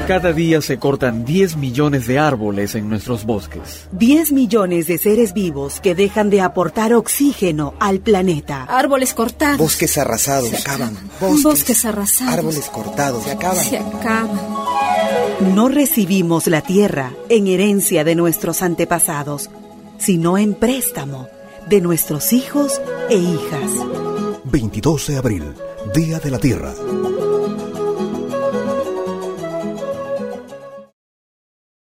Cada día se cortan 10 millones de árboles en nuestros bosques. 10 millones de seres vivos que dejan de aportar oxígeno al planeta. Árboles cortados. Bosques arrasados. Se acaban. Bosques arrasados. Árboles cortados. Se acaban. Se acaban. No recibimos la tierra en herencia de nuestros antepasados, sino en préstamo de nuestros hijos e hijas. 22 de abril, Día de la Tierra.